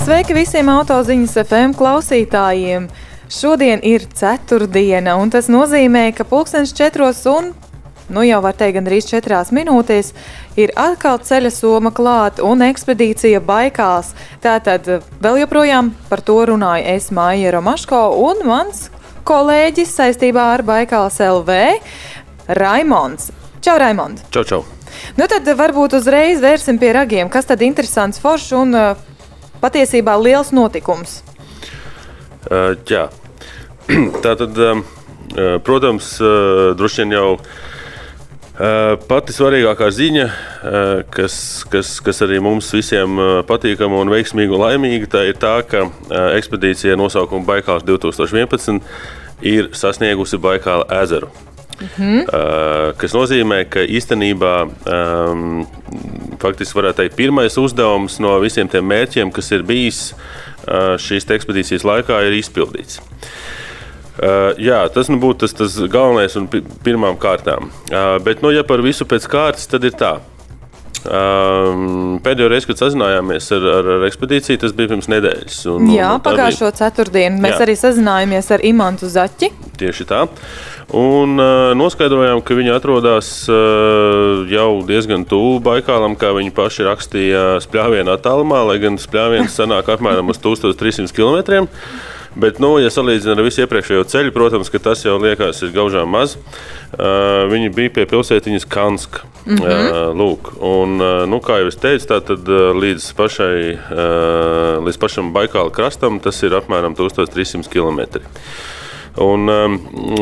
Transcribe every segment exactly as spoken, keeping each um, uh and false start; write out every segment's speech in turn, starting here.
Sveiki visiem Autoziņas F M klausītājiem! Šodien ir ceturtdiena, un tas nozīmē, ka pulkstens četros un, nu jau var teikt, gandrīz četrās minūtēs, ir atkal ceļa soma klāt un ekspedīcija Baikāls. Tātad vēl joprojām par to runāju es, Maija Romaško, un mans kolēģis saistībā ar Baikāls L V, Raimonds. Čau, Raimond! Čau, čau! Nu tad varbūt uzreiz vērsim pie ragiem, kas tad interesants, foršs un uh, patiesībā liels notikums. Uh, jā, tātad, um, uh, protams, uh, droši vien jau uh, pati svarīgākā ziņa, uh, kas, kas, kas arī mums visiem uh, patīkama un veiksmīga un laimīga, tā ir tā, ka uh, ekspedīcija nosaukuma Baikāls divtūkstoš vienpadsmit ir sasniegusi Baikāla ezeru. Mhm. Uh, kas nozīmē, ka īstenībā um, faktiski varētu teikt pirmais uzdevums no visiem tiem mērķiem, kas ir bijis uh, šīs ekspedīcijas laikā, ir izpildīts. Uh, jā, tas nu būtu tas, tas galvenais un pirmām kārtām. Uh, bet, nu, ja par visu pēc kārtas, tad ir tā. Um, pēdējo reizi, kad sazinājāmies ar, ar, ar ekspedīciju, tas bija pirms nedēļas. Un, jā, un pagājušo bija... ceturtdienu. Mēs jā. arī sazinājāmies ar Imantu Zaķi. Tieši tā. Un uh, noskaidrojām, ka viņi atrodas uh, jau diezgan tuvu Baikālam, kā viņi paši rakstīja spļāvienu attālumā, lai gan spļāviens sanāk apmēram uz tūkstoš trīs simti kilometriem. Bet, nu, ja salīdzina ar visu iepriekšējo ceļu, protams, ka tas jau liekas ir gaužām maz. Uh, viņi bija pie pilsētiņas Kanska. Mm-hmm. uh, lūk, un, uh, nu, kā jau es teicu, tā tad uh, līdz, pašai, uh, līdz pašam Baikāla krastam tas ir apmēram tūkstoš trīs simti kilometri. Un, um,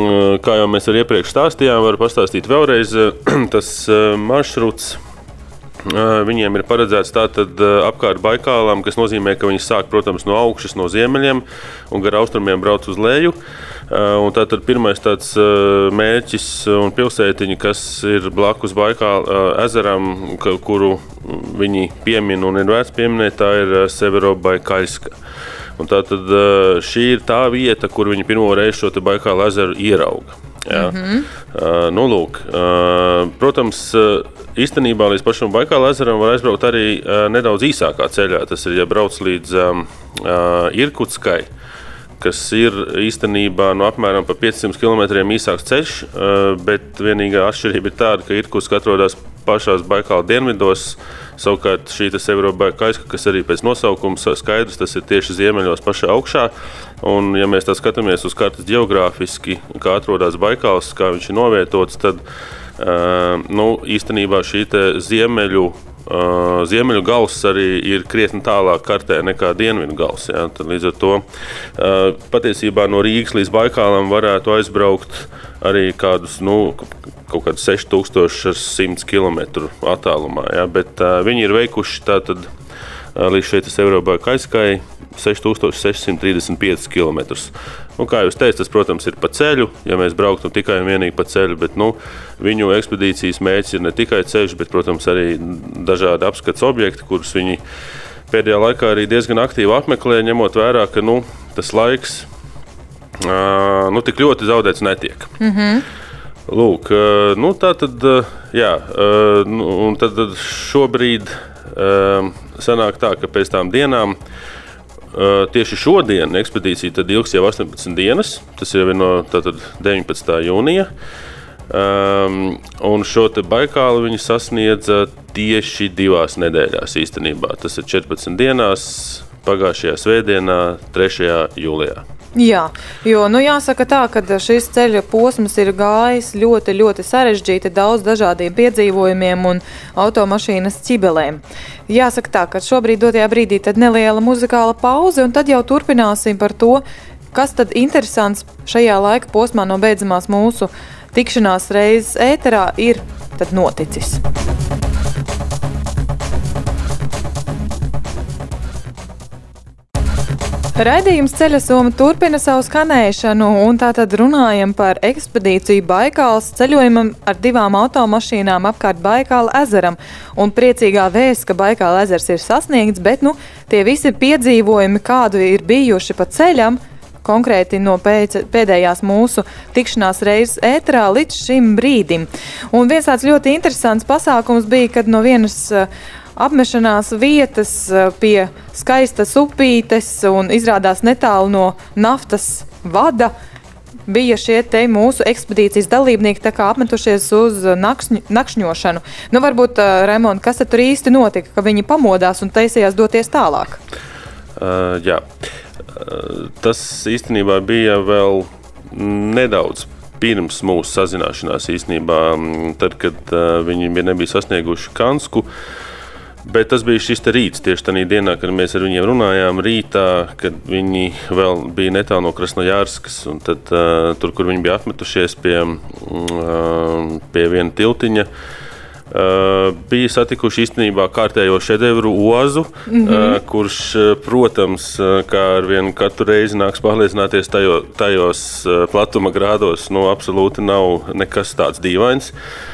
kā jau mēs arī iepriekš stāstījām, varu pastāstīt vēlreiz, tas uh, maršruts. Viņiem ir paredzēts tātad apkārt Baikālam, kas nozīmē, ka viņi sāk, protams, no augšas, no ziemeļiem un gar austrumiem brauc uz leju. Un tātad pirmais tāds mērķis un pilsētiņa, kas ir blakus Baikāla ezeram, kuru viņi piemin un ir vērts pieminēt, tā ir Severobaikaļska. Un tātad šī ir tā vieta, kur viņi pirmo reizi šo te Baikāla ezeru ierauga. Jā. Mm-hmm. Uh, nu, lūk, uh, protams, uh, īstenībā līdz pašam Baikāla ezeram var aizbraukt arī uh, nedaudz īsākā ceļā. Tas ir, ja brauc līdz um, uh, Irkutskai, kas ir īstenībā no apmēram pa piecsimt kilometriem īsāks ceļš, uh, bet vienīgā atšķirība ir tāda, ka Irkutska atrodas pašās Baikāla dienvidos. Savukārt šī Severobaikaļska, kas arī pēc nosaukuma skaidrs, tas ir tieši ziemeļos pašā augšā. Un, ja mēs tā skatāmies uz kartas geogrāfiski, kā atrodas Baikāls, kā viņš ir novietots, tad uh, nu, īstenībā šī te ziemeļu, uh, ziemeļu gals arī ir krietni tālāk kartē nekā dienvidu gals. Jā. Tad līdz ar to uh, patiesībā no Rīgas līdz Baikālam varētu aizbraukt arī kādus, nu, kaut kādus seši tūkstoši simts kilometru attālumā, jā, bet uh, viņi ir veikuši tātad uh, līdz šeit Severobaikaļskai seši tūkstoši seši simti trīsdesmit pieci kilometrus. Nu, kā jūs teicat, tas, protams, ir pa ceļu, ja mēs brauktu tikai un vienīgi pa ceļu, bet, nu, viņu ekspedīcijas mērķis ir ne tikai ceļš, bet, protams, arī dažādi apskats objekti, kurus viņi pēdējā laikā arī diezgan aktīvi apmeklē, ņemot vērā, ka, nu, tas laiks, uh, nu, tik ļoti zaudēts netiek. Mm-hmm. Lūk, nu tā tad, jā, un tad šobrīd sanāk tā, ka pēc tām dienām, tieši šodien ekspedīcija tad ilgs jau astoņpadsmit dienas, tas jau ir no tātad deviņpadsmitā jūnija, un šo te Baikālu viņi sasniedza tieši divās nedēļās īstenībā. Tas ir četrpadsmit dienās, pagājušajā svētdienā, trešajā jūlijā. Jā, jo, nu jāsaka tā, ka šis ceļa posms ir gājis ļoti, ļoti sarežģīti, daudz dažādiem piedzīvojumiem un automašīnas ķibelēm. Jāsaka tā, ka šobrīd dotajā brīdī tad neliela muzikāla pauze, un tad jau turpināsim par to, kas tad interesants šajā laika posmā no beidzamās mūsu tikšanās reizes ēterā ir tad noticis. Raidījums Ceļa soma turpina savu skanēšanu, un tātad runājam par ekspedīciju Baikāls ceļojumam ar divām automašīnām apkārt Baikāla ezeram. Un priecīgā vēsts, ka Baikāla ezers ir sasniegts, bet nu, tie visi piedzīvojumi, kādu ir bijuši pa ceļam, konkrēti no pēc, pēdējās mūsu tikšanās reizes ēterā līdz šim brīdim. Un viens tāds ļoti interesants pasākums bija, kad no vienas apmešanās vietas pie skaistas upītes un izrādās netālu no naftas vada bija šie te mūsu ekspedīcijas dalībnieki tā kā apmetušies uz nakšņ, nakšņošanu. Nu, varbūt, Raimond, kas tad tur īsti notika, ka viņi pamodās un taisījās doties tālāk? Uh, jā, uh, tas īstenībā bija vēl nedaudz pirms mūsu sazināšanās īstenībā, tad, kad uh, viņi nebija sasnieguši Kansku, bet tas bija šis te rīts, tieši tādā dienā, kad mēs ar viņiem runājām rītā, kad viņi vēl bija netālu no Krasnojarskas, un tad uh, tur, kur viņi bija apmetušies pie, uh, pie viena tiltiņa, Uh, bija satikuši īstenībā kārtējo šedevru ozu, mm-hmm. uh, kurš, protams, kā ar vienu katru reizi nāks pārliecināties tajo, tajos uh, platuma grādos, nu, absolūti nav nekas tāds dīvains.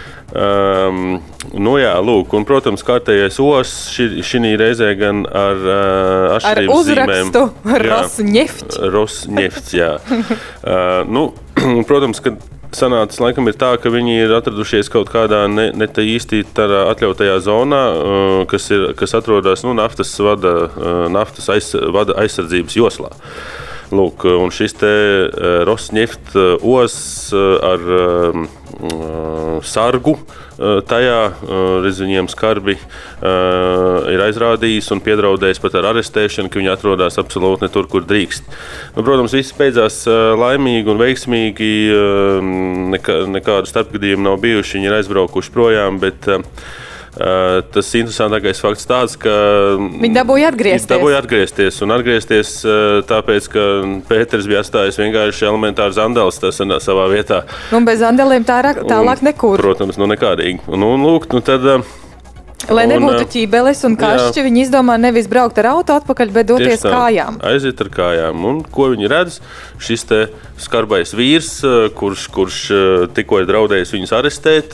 Um, nu jā, lūk, un, protams, kārtējais os ši, šī reizē gan ar uh, atšķirības zīmēm. Ar uzrakstu Rosneft. Rosneft, jā. uh, nu, protams, ka sanācis laikam ir tā, ka viņi ir atradušies kaut kādā ne, ne tā īsti tādā atļautajā zonā, uh, kas, ir, kas atrodas nu, naftas, vada, uh, naftas aiz, vada aizsardzības joslā. Lūk, un šis te uh, Rosneft uh, os uh, ar uh, sargu uh, tajā, uh, redz viņiem skarbi uh, ir aizrādījis un piedraudējis pat ar arestēšanu, ka viņi atrodas absolūti ne tur, kur drīkst. Nu, protams, viss beidzās uh, laimīgi un veiksmīgi, uh, nekā, nekādu starpgadījumu nav bijuši, viņi ir aizbraukuši projām, bet uh, Uh, tas interesantākais fakts tāds, ka viņi dabūja atgriezties. Viņi dabūja atgriezties un atgriezties uh, tāpēc, ka Pēters bija atstājis vienkārši elementāru zandeles savā vietā. Un bez zandeliem tā, tālāk nekur. Protams, nu nekādīgi. Un, un lūk, nu tad... Uh, Lai nebūtu ķībeles un kašķi, viņi izdomā nevis braukt ar auto atpakaļ, bet doties kājām. Aiziet ar kājām. Un ko viņi redz? Šis te skarbais vīrs, kurš, kurš tikko ir draudējis viņus arestēt,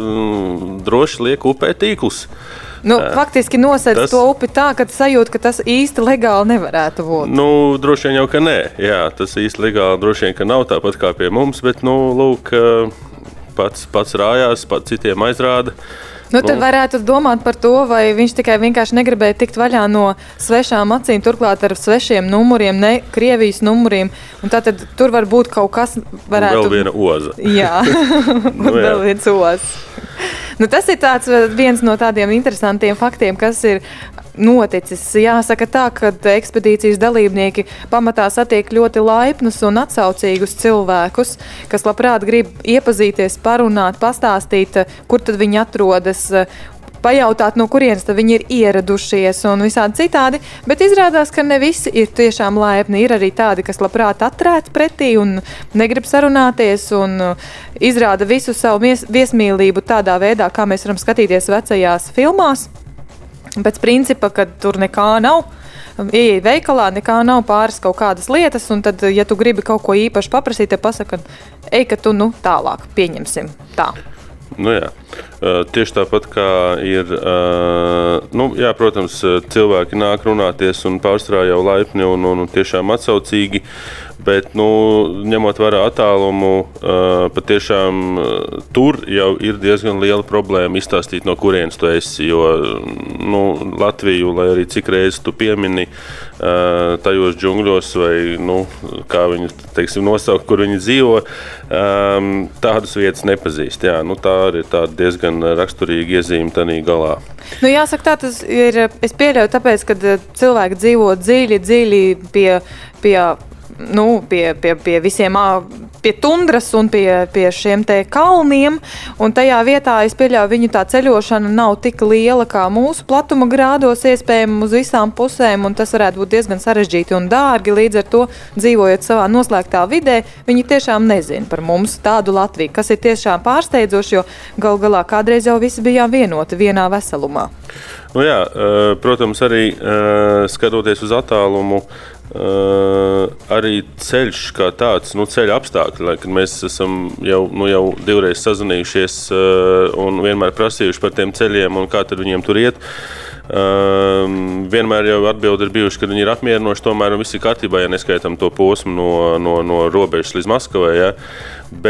droši liek upē tīklus. Nu, faktiski nosēdz tas, to upi tā, ka sajūt, ka tas īsti legāli nevarētu būt. Nu, droši vien jau, ka nē. Jā, tas īsti legāli droši vien, ka nav tāpat kā pie mums, bet, nu, lūk, pats, pats rājās, pats citiem aizrāda. Nu, tad varētu domāt par to, vai viņš tikai vienkārši negribēja tikt vaļā no svešām acīm, turklāt ar svešiem numuriem, ne Krievijas numuriem. Un tātad tur var būt kaut kas varētu... Un vēl viena oza. Jā, un nu, vēl viens ozs. Nu, tas ir tāds viens no tādiem interesantiem faktiem, kas ir noticis. Jāsaka tā, ka ekspedīcijas dalībnieki pamatā satiek ļoti laipnus un atsaucīgus cilvēkus, kas labprāt grib iepazīties, parunāt, pastāstīt, kur tad viņi atrodas, pajautāt, no kurienes tad viņi ir ieradušies un visādi citādi, bet izrādās, ka ne visi ir tiešām laipni. Ir arī tādi, kas labprāt atrēt pretī un negrib sarunāties un izrāda visu savu viesmīlību tādā veidā, kā mēs varam skatīties vecajās filmās. Pēc principa, ka tur nekā nav, ieej veikalā, nekā nav, pāris kaut kādas lietas, un tad, ja tu gribi kaut ko īpaši paprasīt, te pasaka, ej, ka tu, nu, tālāk pieņemsim tā. Nu jā, tieši tāpat kā ir, nu jā, protams, cilvēki nāk runāties un pārstrā jau laipni un, un, un tiešām atsaucīgi, bet, nu, ņemot vērā attālumu, patiešām tur jau ir diezgan liela problēma izstāstīt, no kurienes tu esi, jo, nu, Latviju, lai arī cik reizes tu piemini tajos džungļos vai, nu, kā viņi, teiksim, nosaukt, kur viņi dzīvo, tādas vietas nepazīst, jā, nu, tā ir tāda diezgan raksturīga iezīme tanī galā. Nu, jāsaka tā, tas ir, es pieļauju tāpēc, kad cilvēki dzīvo dziļi, dziļi pie, pie, nu, pie, pie, pie visiem, pie tundras un pie, pie šiem te kalniem, un tajā vietā, es pieļauju, viņu tā ceļošana nav tik liela kā mūsu platuma grādos, iespējami uz visām pusēm, un tas varētu būt diezgan sarežģīti un dārgi, līdz ar to, dzīvojot savā noslēgtā vidē, viņi tiešām nezina par mums tādu Latviju, kas ir tiešām pārsteidzoši, jo gal galā kādreiz jau visi bijām vienoti vienā veselumā. Nu jā, protams, arī skatoties uz attālumu, Uh, arī ceļš kā tāds, nu, ceļa apstākļi, lai, kad mēs esam jau, nu, jau divreiz sazvanījušies uh, un vienmēr prasījuši par tiem ceļiem un kā tad viņiem tur iet. Uh, vienmēr jau atbildi ir bijuši, ka viņi ir apmierinoši, tomēr viss ir kārtībā, ja neskaitam to posmu no, no, no robežas līdz Maskavai, ja. Bet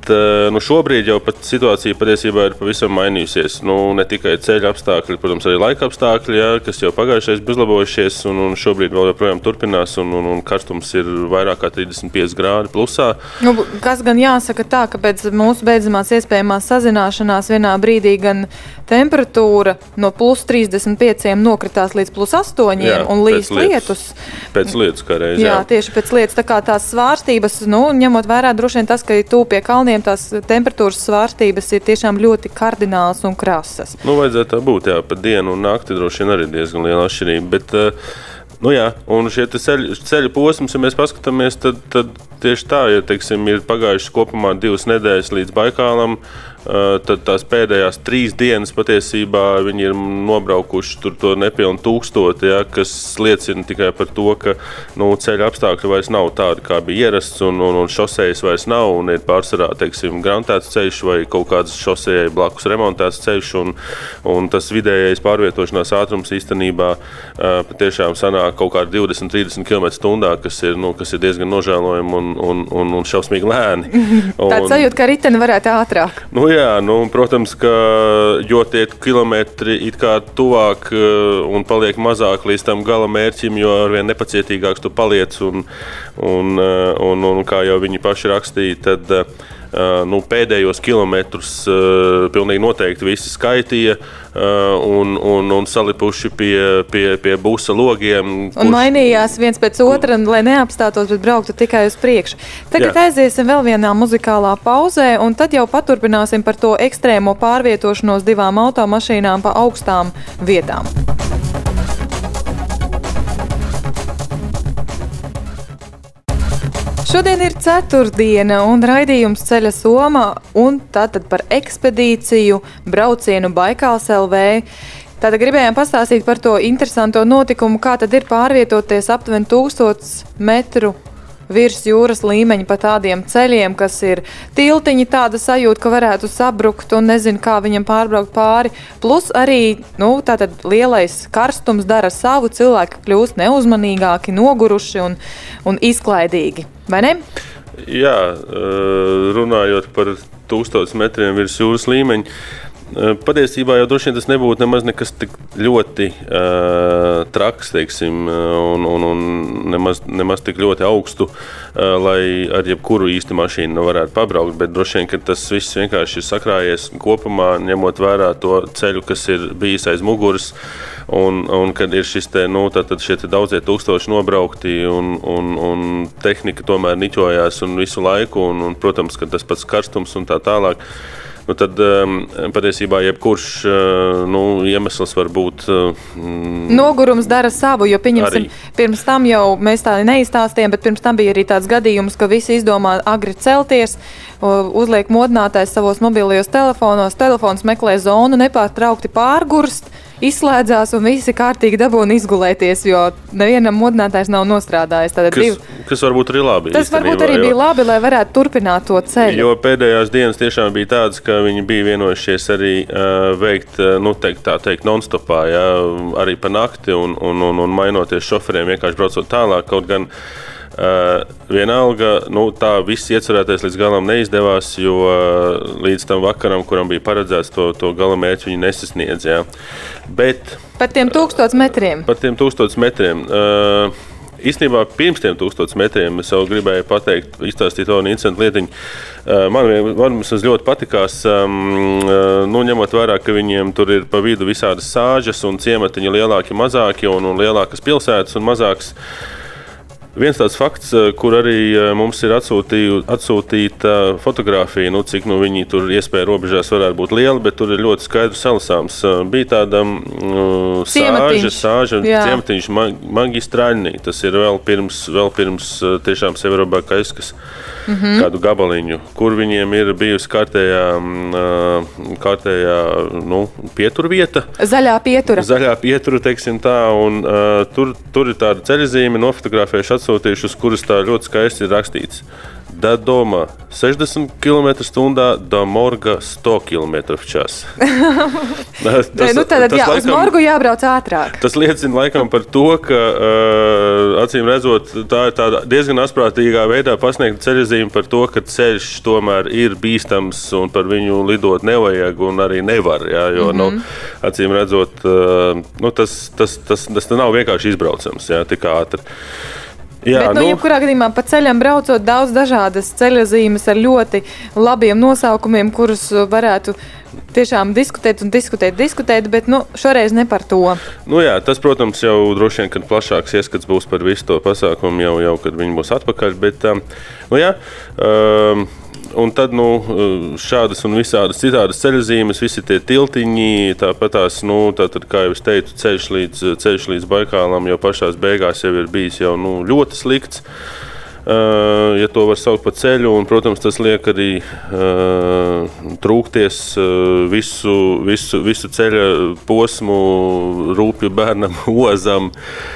Bet nu, šobrīd jau pat situācija patiesībā ir pavisam mainījusies. Nu, ne tikai ceļa apstākļi, protams, arī laika apstākļi, jā, kas jau pagājušais bija uzlabojušies, un, un šobrīd vēl joprojām turpinās, un, un, un karstums ir vairāk kā trīsdesmit pieci grādi plusā. Nu, kas gan jāsaka tā, ka pēc mūsu beidzamās iespējamās sazināšanās vienā brīdī gan temperatūra no plus trīsdesmit pieciem nokritās līdz plus astoņiem, jā, un līdz lietus. Pēc lietus kā reiz, jā. Jā, tieši pēc lietus. Tā kā tās svārstības, nu, ņemot vērā droši vien tas, ka tu pie kalniem tās temperatūras svārstības ir tiešām ļoti kardināls un krasas. Nu, vajadzētu tā būt, jā, pa dienu un nakti droši vien arī diezgan liela atšķirība, bet, nu jā, un šie ceļu, ceļu posms, ja mēs paskatāmies, tad, tad tieši tā, ja, teiksim, ir pagājušas kopumā divas nedēļas līdz Baikālam, tad tās pēdējās trīs dienas patiesībā viņi ir nobraukuši tur to nepilnu tūkstoti, ja, kas liecina tikai par to, ka nu, ceļa apstākļi vairs nav tādi, kā bija ierasts, un, un, un šosejas vairs nav, un ir pārsvarā, teiksim, grantēts ceļš vai kaut kāds šosejai blakus remontēts ceļš, un, un tas vidējais pārvietošanās ātrums īstenībā patiešām sanāk kaut kādi divdesmit līdz trīsdesmit kilometri stundā, kas ir, nu, kas ir diezgan nožēlojami un, un, un, un šausmīgi lēni. Tāds sajūta, ka riteni varētu ātrāk. Nu, jā, nu, protams, ka jo tie kilometri it kā tuvāk un paliek mazāk līdz tam gala mērķim, jo arvien nepacietīgāks tu paliec, un, un, un, un kā jau viņi paši rakstīja, tad nu, pēdējos kilometrus uh, pilnīgi noteikti visi skaitīja uh, un, un, un salipuši pie, pie, pie busa logiem. Un kurš... mainījās viens pēc otra, lai neapstātos, bet brauktu tikai uz priekšu. Tagad Jā. aiziesim vēl vienā muzikālā pauzē, un tad jau paturpināsim par to ekstrēmo pārvietošanos divām automašīnām pa augstām vietām. Šodien ir ceturtdiena un raidījums Ceļa Soma, un tātad par ekspedīciju braucienu Baikāls L V. Tātad gribējām pastāstīt par to interesanto notikumu, kā tad ir pārvietoties aptuveni tūkstots metru virs jūras līmeņa pa tādiem ceļiem, kas ir tiltiņi, tāda sajūta, ka varētu sabrukt un nezinu, kā viņam pārbraukt pāri. Plus arī, nu, tātad lielais karstums dara savu, cilvēki kļūst neuzmanīgāki, noguruši un, un izklaidīgi. Vai ne? Jā, runājot par tūkstotis metriem virs jūras līmeņa, patiesībā jau droši vien tas nebūtu nemaz nekas tik ļoti uh, traks, teiksim, un, un, un nemaz, nemaz tik ļoti augstu, uh, lai ar jebkuru īsti mašīnu varētu pabraukt, bet droši vien, ka tas viss vienkārši ir sakrājies kopumā, ņemot vērā to ceļu, kas ir bijis aiz muguras, un, un kad ir šis te, nu, tātad šie te daudzie tūkstoši nobraukti, un, un, un tehnika tomēr niķojās un visu laiku, un, un, protams, ka tas pats karstums un tā tālāk. Nu, tad um, patiesībā jebkurš uh, nu, iemesls var būt... Um, Nogurums dara savu, jo pieņemsim, pirms tam jau mēs tā neizstāstījām, bet pirms tam bija arī tāds gadījums, ka visi izdomā agri celties, uzliek modinātais savos mobilajos telefonos, telefons meklē zonu, nepārtraukti pārgurst, izslēdzās un visi kārtīgi dabūna izgulēties, jo nevienam modinātājs nav nostrādājis. Kas, div... kas varbūt arī labi. Tas īstenībā, varbūt arī jo, bija labi, lai varētu turpināt to ceļu. Jo pēdējās dienas tiešām bija tādas, ka viņi bija vienojušies arī uh, veikt, nu, teikt, tā teikt, non-stopā, ja, arī pa nakti un, un, un, un mainoties šoferiem, vienkārši braucot tālāk, kaut gan Uh, vienalga, nu, tā viss iecerētais līdz galam neizdevās, jo uh, līdz tam vakaram, kuram bija paredzēts to, to gala mērķi, viņi nesasniedz. Jā. Bet, par tiem tūkstots metriem? Par tiem tūkstots metriem. Uh, Īstenībā pirms tiem tūkstots metriem es jau gribēju pateikt, izstāstīt to interesantu lietiņu. Uh, man varbūt ļoti patikās, um, uh, nu, ņemot vērā, ka viņiem tur ir pa vidu visādas sāžas un ciematiņi lielāki, mazāki un, un lielākas pilsētas un mazākas. Viens tāds fakts, kur arī mums ir atsūtīta fotografija, nu, cik nu, viņi tur iespēja robežās varētu būt liela, bet tur ir ļoti skaidrs salasāms. Bija tāda uh, sāža, sāža ciematiņš Magistraļnī. Tas ir vēl pirms, vēl pirms tiešām Severobakaiskas mm-hmm. kādu gabaliņu, kur viņiem ir bijusi kārtējā, uh, kārtējā nu, pieturvieta. Zaļā pietura. Zaļā pietura, teiksim tā, un uh, tur, tur ir tāda ceļazīme, nofotografējuši atsūtījuši, uz kuras tā ļoti skaisti ir rakstīts. Da doma sešdesmit kilometru stundā, do morga sto kilometru v čas. tas, nu, tad, tas, jā, laikam, uz morgu jābrauc ātrāk. Tas liecina laikam par to, ka, uh, acīm redzot, tā ir tāda diezgan asprātīgā veidā pasniegta ceļazīme par to, ka ceļš tomēr ir bīstams un par viņu lidot nevajag un arī nevar. Jā, jo, mm-hmm. nu, acīm redzot, uh, nu, tas, tas, tas, tas, tas nav vienkārši izbraucams, jā, tik ātri. Jā, Bet, nu, nu, jebkurā gadījumā pa ceļam braucot daudz dažādas ceļazīmes ar ļoti labiem nosaukumiem, kurus varētu tiešām diskutēt un diskutēt, diskutēt, bet nu, šoreiz ne par to. Nu jā, tas, protams, jau droši vien, kad plašāks ieskats būs par visu to pasākumu, jau, jau kad viņi būs atpakaļ, bet, nu jā, um, un tad nu, šādas un visādas citādas ceļazīmes, visi tie tiltiņi, tāpatās, nu, tātad, kā jau es teicu, ceļš līdz, ceļš līdz Baikālam jau pašās beigās jau ir bijis jau nu, ļoti slikts, uh, ja to var saukt par ceļu, un, protams, tas liek arī uh, trūkties uh, visu, visu, visu ceļa posmu rūpju bērnam Ozam,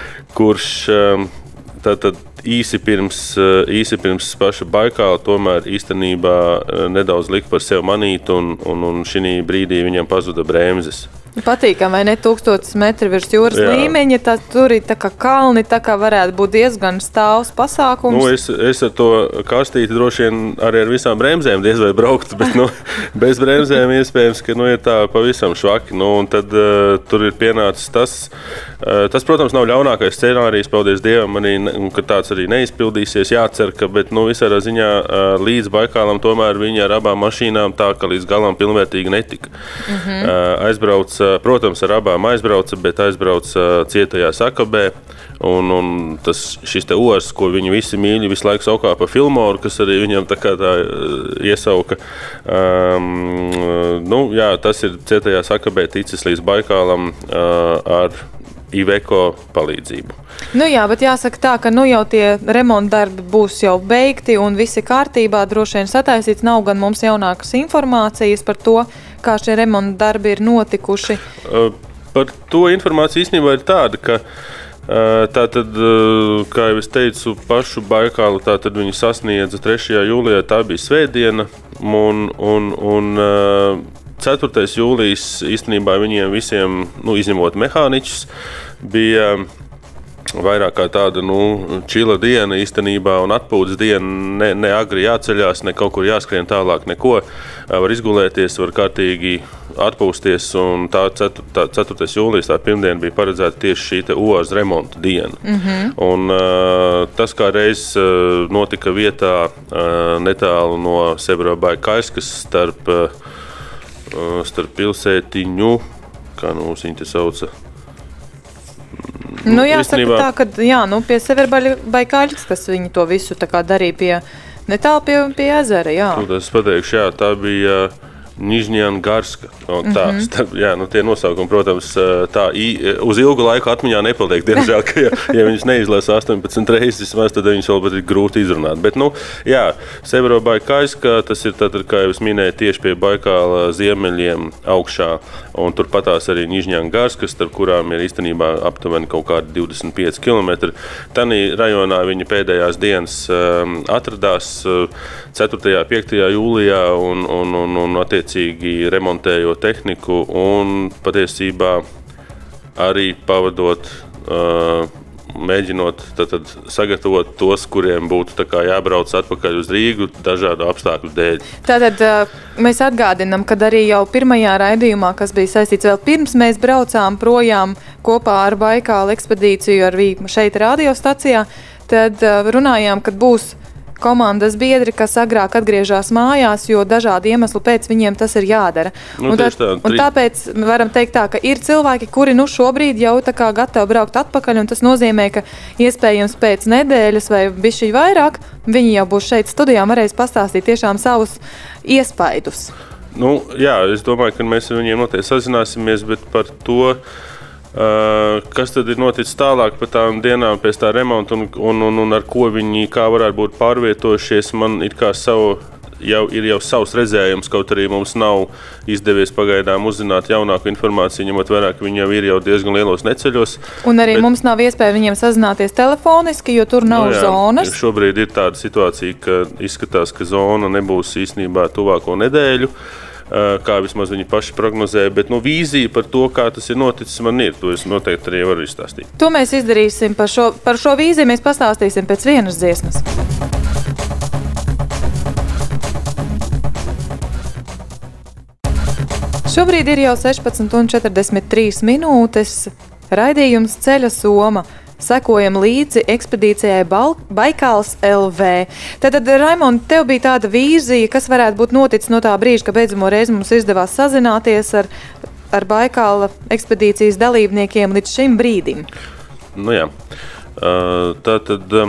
kurš uh, tātad īsi pirms, īsi pirms paša Baikāla tomēr īstenībā nedaudz lika par sevi manīt, un, un, un šī brīdī viņam pazuda bremzes. Patīkam, vai ne tūkstotis metri virs jūras Jā. līmeņa, tad tur ir tā kā kalni, tā kā varētu būt diezgan stāvs pasākums. Nu, es, es ar to kastīti droši vien arī ar visām bremzēm diez vai braukt, bet nu, bez bremzēm iespējams, ka nu, ir tā pavisam švaki. Nu, un tad uh, tur ir pienācis tas, uh, tas, protams, nav ļaunākais scenārijs, paldies Dievam, arī, ka tāds arī neizpildīsies, jācer, ka, bet nu, visādā ziņā uh, līdz Baikālam tomēr viņi ar abām mašīnām tā, ka līdz galam pilnvērtīgi netika. Mm-hmm. Uh, aizbrauc Protams, ar abām aizbrauca, bet aizbrauca cietajā Sakabē. Un, un tas, šis te Ozs, ko viņi visi mīļi, visu laiku saukā pa Filmoru, kas arī viņam tā kā tā iesauka. Um, nu, jā, tas ir cietajā Sakabē ticis līdz Baikālam uh, ar Iveco palīdzību. Nu jā, bet jāsaka tā, ka nu jau tie remonta darbi būs jau beigti un visi kārtībā, droši vien sataisīts. Nav gan mums jaunākas informācijas par to, kā šie remonta darbi ir notikuši. Uh, par to informāciju īstenībā ir tāda, ka uh, tātad, uh, kā jau es teicu, pašu Baikālu tātad viņi sasniedza trešajā jūlijā, tā bija svētdiena, un, un, un uh, ceturtais jūlijas īstenībā viņiem visiem, nu, izņemot mehāniķus, bija vairāk kā tāda nu, čila diena īstenībā un atpūtas diena, ne, ne agri jāceļās, ne kaut kur jāskrien tālāk, neko. Var izgulēties, var kārtīgi atpūsties, un tā ceturtais jūlijas, tā pirmdiena bija paredzēta tieši šī te Oz remonta diena. Mm-hmm. Un uh, tas kā reiz uh, notika vietā uh, netālu no Severobaikāļskas starp uh, starp pilsētiņu, kā nu mums viņi te sauca. Nu, jāsaka īstenībā, tā, ka jā, nu, pie Severobaikāļskas, kas viņi to visu tā kā darīja pie, netālu pie, pie ezera, jā. Tu, es pateikšu, jā, tā bija Nižņangarska. No, tā, mm-hmm. starp, jā, nu, tie nosaukumi, protams, tā uz ilgu laiku atmiņā nepaliek. Diemžēl, ka ja, ja viņus neizlasa astoņpadsmit reizes, tad viņus vēl ir grūti izrunāt. Bet, nu, jā, Severobaikāļska, tas ir tad, kā jau es minēju, tieši pie Baikāla ziemeļiem augšā. Un turpatās arī Nižņangarska, starp kurām ir īstenībā aptuveni kaut kādi divdesmit pieci kilometri. Tanī rajonā viņa pēdējās dienas um, atradās uh, ceturtajā piektajā jūlijā un, un, un, un attiecīgi remontējot tehniku un patiesībā arī pavadot, uh, mēģinot tātad, sagatavot tos, kuriem būtu tā kā jābrauc atpakaļ uz Rīgu dažādu apstākļu dēļ. Tātad uh, mēs atgādinām, ka arī jau pirmajā raidījumā, kas bija saistīts vēl pirms mēs braucām projām kopā ar Baikāla ekspedīciju ar Vīkmu šeit radiostacijā, tad uh, runājām, kad būs komandas biedri, kas agrāk atgriežās mājās, jo dažādi iemesli pēc viņiem tas ir jādara. Nu, un, tā, tā, un tāpēc varam teikt tā, ka ir cilvēki, kuri nu šobrīd jau tā kā gatavi braukt atpakaļ, un tas nozīmē, ka iespējams pēc nedēļas vai bišķi vairāk viņi jau būs šeit studijā, varēs pastāstīt tiešām savus iespaidus. Nu, jā, es domāju, ka mēs ar viņiem noteikti sazināsimies, bet par to, Uh, kas tad ir noticis tālāk par tām dienām pēc tā remonta un, un, un, un ar ko viņi kā varētu būt pārvietojušies, man it kā savu jau ir jau savs redzējums, kaut arī mums nav izdevies pagaidām uzzināt jaunāku informāciju, ņemot vērā, ka viņi jau ir jau diezgan lielos neceļos. Un arī bet, mums nav iespēja viņiem sazināties telefoniski, jo tur nav nu jā, zonas. Šobrīd ir tāda situācija, ka izskatās, ka zona nebūs īstenībā tuvāko nedēļu, kā vismaz viņi paši prognozēja, bet nu, vīzija par to, kā tas ir noticis, man ir. To es noteikti arī varu izstāstīt. To mēs izdarīsim par šo, par šo vīziju, mēs pastāstīsim pēc vienas dziesmas. Šobrīd ir jau sešpadsmit un četrdesmit trīs minūtes. Raidījums Ceļa soma. Sekojam līdzi ekspedīcijai Baikāls L V. Tātad, Raimond, tev bija tāda vīzija, kas varētu būt noticis no tā brīža, ka beidzamo reizi mums izdevās sazināties ar, ar Baikāla ekspedīcijas dalībniekiem līdz šim brīdim. Nu jā, tātad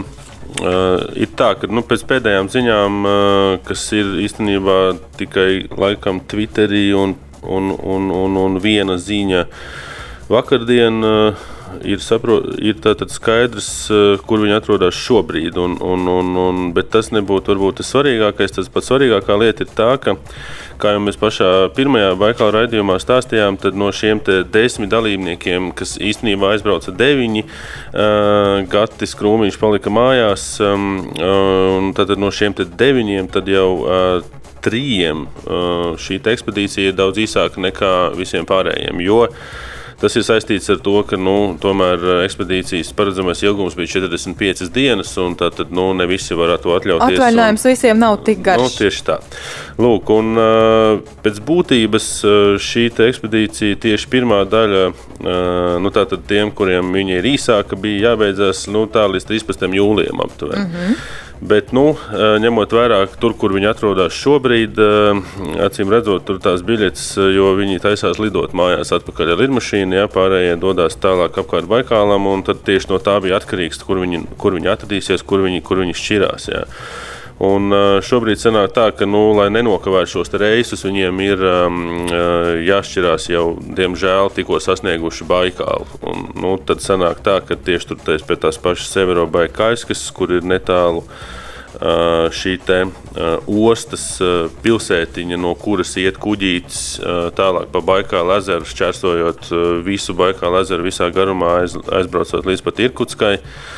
ir tā, ka nu, pēc pēdējām ziņām, kas ir īstenībā tikai laikam Twitterī un, un, un, un, un viena ziņa vakardien, Ir, sapro, ir tātad skaidrs, kur viņi atrodas šobrīd, un, un, un, un, bet tas nebūtu varbūt tas svarīgākais. Tas pats svarīgākā lieta ir tā, ka, kā jau mēs pašā pirmajā Baikāla raidījumā stāstījām, tad no šiem te desmit dalībniekiem, kas īstenībā aizbrauca deviņi, uh, Gatis Krūmiņš palika mājās, um, un tātad no šiem te deviņiem tad jau uh, trījiem uh, šī te ekspedīcija ir daudz īsāka nekā visiem pārējiem, jo tas ir saistīts ar to, ka nu, tomēr ekspedīcijas paredzamais ilgums bija četrdesmit piecas dienas, un tātad nu, ne visi var to atļauties. Atvaļinājums un, visiem nav tik garš. Nu, tieši tā. Lūk, un uh, pēc būtības uh, šī te ekspedīcija tieši pirmā daļa, uh, nu tātad tiem, kuriem viņa ir īsāka, bija jābeidzās nu, tā līdz trīspadsmitam jūlijam aptuveni. Mm-hmm. Bet, nu, ņemot vērā tur, kur viņi atrodas šobrīd, acīm redzot, tur tās biļetes, jo viņi taisās lidot mājās atpakaļ ar lidmašīnu, jā, pārējie dodās tālāk apkārt Baikālam, un tad tieši no tā bija atkarīgs, kur viņi, kur viņi atradīsies, kur viņi, kur viņi šķirās, jā. Un šobrīd sanāk tā, ka, nu, lai nenokavētu šos te reisus, viņiem ir um, jāšķirās jau, diemžēl, tikko sasnieguši Baikālu. Un, nu, tad sanāk tā, ka tieši tur tais pie tās pašas Severobaikaiskas, kur ir netālu uh, šī te uh, ostas uh, pilsētiņa, no kuras iet kuģītis uh, tālāk pa Baikāla ezeru, šķērsojot uh, visu Baikāla ezeru visā garumā, aiz, aizbraucot līdz pat Irkutskai.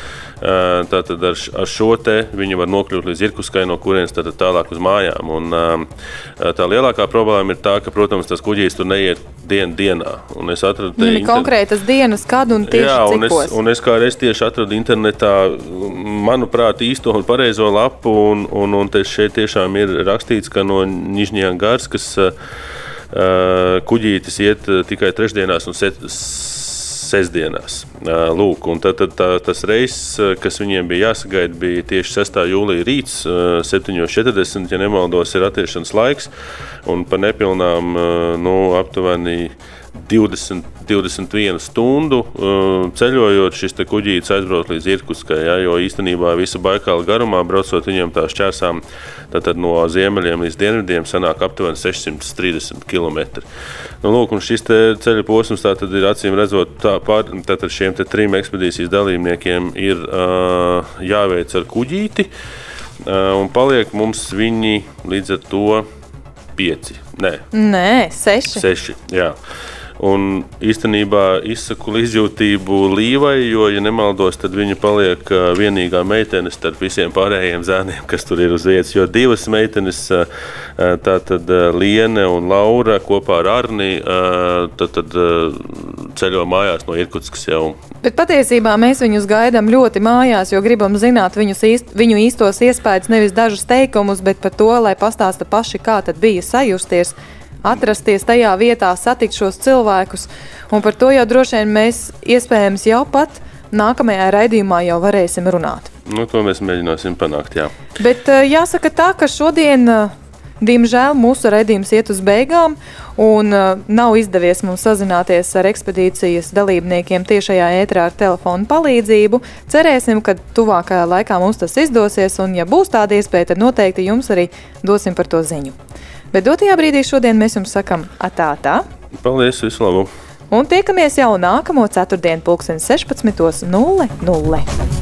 Tātad ar, ar šo te viņi var nokļūt līdz Irkuskai, no kurienes tātad tālāk uz mājām. Un, tā lielākā problēma ir tā, ka, protams, tas kuģīs tur neiet dien, dienā. Un es atradu te Viņam ir konkrētas dienas, kad un tieši jā, un cikos. es, un es kā reiz tieši atradu internetā, manuprāt, īsto un pareizo lapu, un, un, un te šeit tiešām ir rakstīts, ka no Nižņiangarskas uh, kuģītis iet tikai trešdienās un set, sestdienās. Lūk, un tad, tad tā, tas reiss, kas viņiem bija jāsagaida, bija tieši sestā jūlija rīts, septiņos četrdesmit, ja nemaldos, ir attiešanas laiks, un pa nepilnām, nu, aptuveni divdesmit, divdesmit vienu stundu ceļojot, šis te kuģītis aizbrauc līdz Irkutskai, ja, jo īstenībā visu Baikāla garumā braucot viņiem tā šķērsām, tātad no ziemeļiem līdz dienvidiem sanāk aptuveni sešsimt trīsdesmit kilometri. Nu, lūk, un šis te ceļa posms tātad ir acīm redzot, tā pār, tātad šiem te trim ekspedīcijas dalībniekiem ir uh, jāveic ar kuģīti, uh, un paliek mums viņi līdz ar to pieci. Nē, Nē seši. Seši, jā. Un īstenībā izsaku līdzjūtību Līvai, jo, ja nemaldos, tad viņa paliek vienīgā meitene starp visiem pārējiem zēniem, kas tur ir uz vietas, jo divas meitenes, tātad Liene un Laura kopā ar Arni, tātad ceļo mājās no Irkutskas jau. Bet patiesībā mēs viņus gaidām ļoti mājās, jo gribam zināt viņus īst, viņu īstos iespējas, nevis dažus teikumus, bet par to, lai pastāsta paši, kā tad bija sajusties, atrasties tajā vietā, satikt šos cilvēkus, un par to jau droši vien mēs iespējams jau pat nākamajā raidījumā jau varēsim runāt. Nu, to mēs mēģināsim panākt, jā. Bet jāsaka tā, ka šodien, diemžēl, mūsu raidījums iet uz beigām, un nav izdevies mums sazināties ar ekspedīcijas dalībniekiem tiešajā ētrā ar telefonu palīdzību. Cerēsim, ka tuvākajā laikā mums tas izdosies, un ja būs tāda iespēja, tad noteikti jums arī dosim par to ziņu. Bet dotajā brīdī šodien mēs jums sakam atā, tā. Paldies, visu labu. Un tiekamies jau nākamo ceturtdienu pulksteni sešpadsmit nulle nulle.